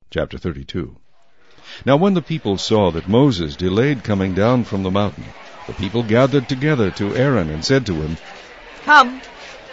Chapter 32. Now when the people saw that Moses delayed coming down from the mountain, the people gathered together to Aaron and said to him, Come,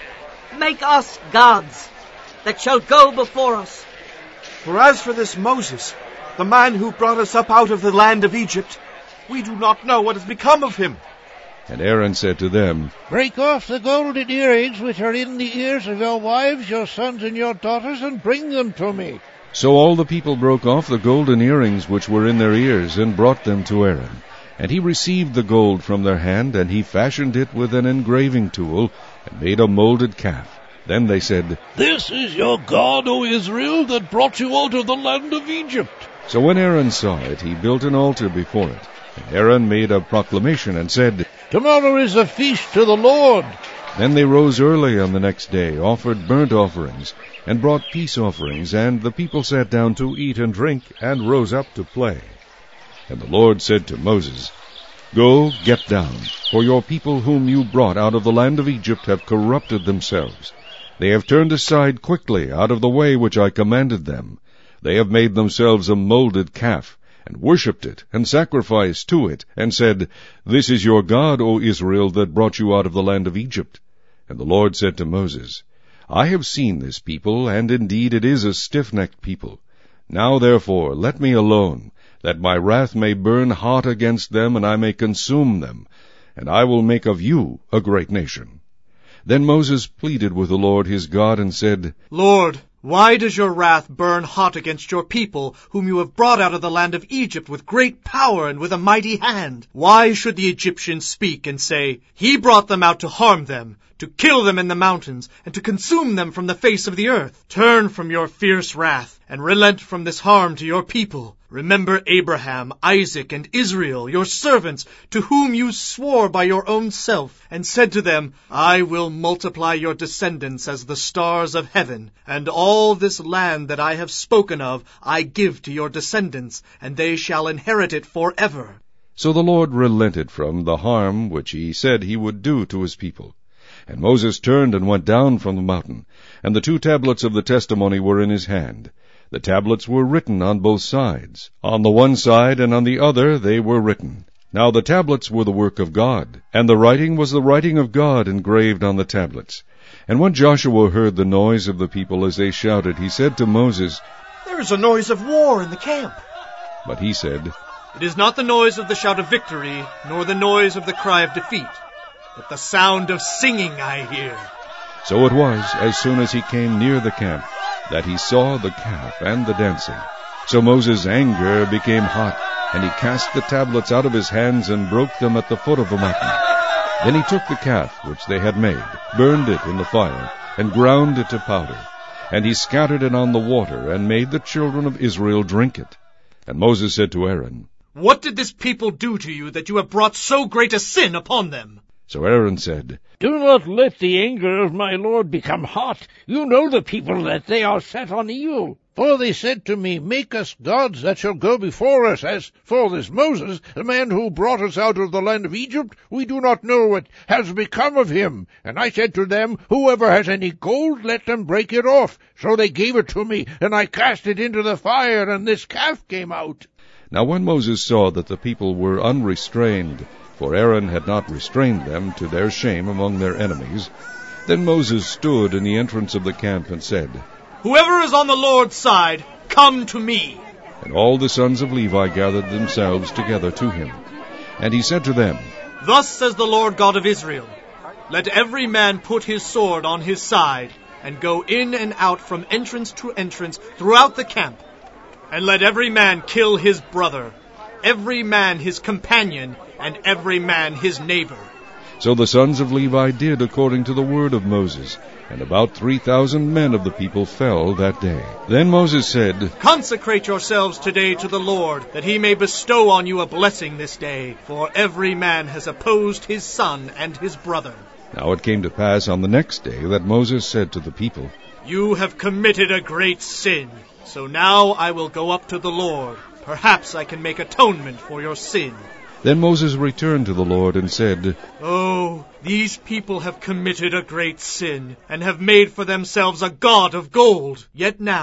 make us gods that shall go before us. For as for this Moses, the man who brought us up out of the land of Egypt, we do not know what has become of him. And Aaron said to them, Break off the golden earrings which are in the ears of your wives, your sons, and your daughters, and bring them to me. So all the people broke off the golden earrings which were in their ears, and brought them to Aaron. And he received the gold from their hand, and he fashioned it with an engraving tool, and made a molded calf. Then they said, This is your God, O Israel, that brought you out of the land of Egypt. So when Aaron saw it, he built an altar before it. And Aaron made a proclamation and said, Tomorrow is a feast to the Lord. Then they rose early on the next day, offered burnt offerings, and brought peace offerings, and the people sat down to eat and drink, and rose up to play. And the Lord said to Moses, Go, get down, for your people whom you brought out of the land of Egypt have corrupted themselves. They have turned aside quickly out of the way which I commanded them. They have made themselves a molded calf, and worshipped it, and sacrificed to it, and said, This is your God, O Israel, that brought you out of the land of Egypt. And the Lord said to Moses, I have seen this people, and indeed it is a stiff-necked people. Now therefore let me alone, that my wrath may burn hot against them, and I may consume them, and I will make of you a great nation. Then Moses pleaded with the Lord his God, and said, Lord, why does your wrath burn hot against your people, whom you have brought out of the land of Egypt with great power and with a mighty hand? Why should the Egyptians speak and say, He brought them out to harm them, to kill them in the mountains, and to consume them from the face of the earth? Turn from your fierce wrath, and relent from this harm to your people. Remember Abraham, Isaac, and Israel, your servants, to whom you swore by your own self, and said to them, I will multiply your descendants as the stars of heaven, and all this land that I have spoken of I give to your descendants, and they shall inherit it forever. So the Lord relented from the harm which he said he would do to his people. And Moses turned and went down from the mountain, and the 2 tablets of the testimony were in his hand. The tablets were written on both sides. On the one side and on the other they were written. Now the tablets were the work of God, and the writing was the writing of God engraved on the tablets. And when Joshua heard the noise of the people as they shouted, he said to Moses, There is a noise of war in the camp. But he said, It is not the noise of the shout of victory, nor the noise of the cry of defeat, but the sound of singing I hear. So it was, as soon as he came near the camp, that he saw the calf and the dancing. So Moses' anger became hot, and he cast the tablets out of his hands and broke them at the foot of the mountain. Then he took the calf which they had made, burned it in the fire, and ground it to powder. And he scattered it on the water, and made the children of Israel drink it. And Moses said to Aaron, What did this people do to you, that you have brought so great a sin upon them? So Aaron said, Do not let the anger of my Lord become hot. You know the people, that they are set on evil. For they said to me, Make us gods that shall go before us. As for this Moses, the man who brought us out of the land of Egypt, we do not know what has become of him. And I said to them, Whoever has any gold, let them break it off. So they gave it to me, and I cast it into the fire, and this calf came out. Now when Moses saw that the people were unrestrained, for Aaron had not restrained them to their shame among their enemies, then Moses stood in the entrance of the camp and said, Whoever is on the Lord's side, come to me. And all the sons of Levi gathered themselves together to him. And he said to them, Thus says the Lord God of Israel, Let every man put his sword on his side, and go in and out from entrance to entrance throughout the camp. And let every man kill his brother, every man his companion, and every man his neighbor. So the sons of Levi did according to the word of Moses, and about 3,000 men of the people fell that day. Then Moses said, Consecrate yourselves today to the Lord, that he may bestow on you a blessing this day, for every man has opposed his son and his brother. Now it came to pass on the next day that Moses said to the people, You have committed a great sin, so now I will go up to the Lord. Perhaps I can make atonement for your sin. Then Moses returned to the Lord and said, Oh, these people have committed a great sin, and have made for themselves a god of gold. Yet now,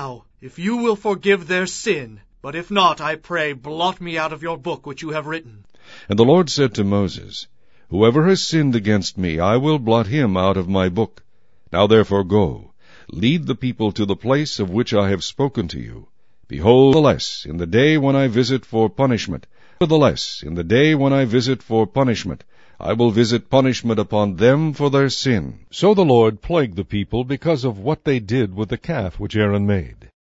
if you will forgive their sin. But if not, I pray, blot me out of your book which you have written. And the Lord said to Moses, Whoever has sinned against me, I will blot him out of my book. Now therefore go, lead the people to the place of which I have spoken to you. Behold, nevertheless, in the day when I visit for punishment, I will visit punishment upon them for their sin. So the Lord plagued the people because of what they did with the calf which Aaron made.